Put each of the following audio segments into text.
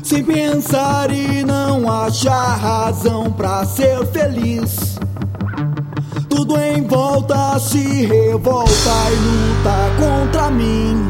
sem pensar e não achar razão pra ser feliz. Tudo em volta se revolta e luta contra mim.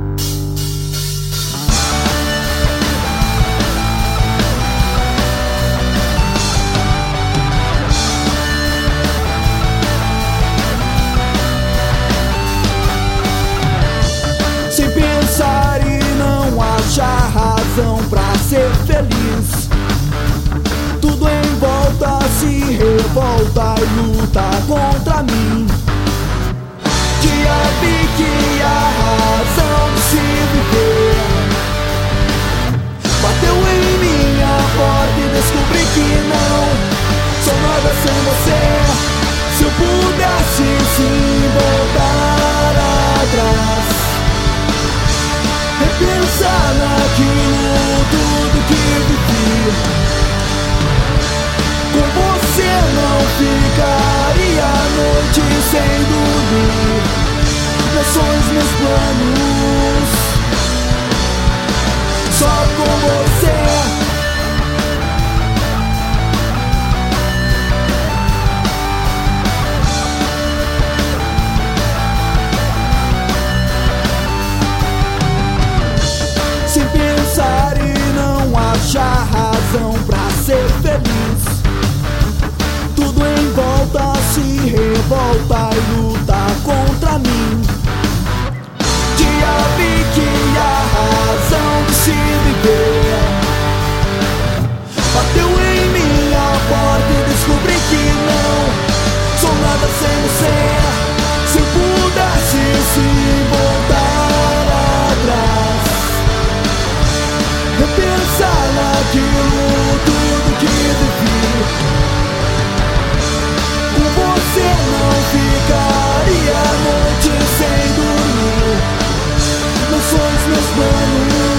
Sem pensar e não achar razão pra ser feliz. Tudo em volta se revolta e luta contra mim. Dia vi que a razão de se viver bateu em minha porta e descobri que não sou nada sem você. Se eu pudesse sim voltar atrás, repensar naquilo tudo que vivi, com você não ficaria a noite sem dormir. Meus sonhos, meus planos, só com você. Sem pensar e não achar razão pra ser feliz. Tudo em volta se revolta e luta contra mim. Dia vi que a razão de se viver bateu em minha porta e descobri que não sou nada sem você. Se eu pudesse sim voltar atrás, repensar naquilo tudo que vivi, você não ficaria a noite sem dormir. Meus sonhos, meus planos,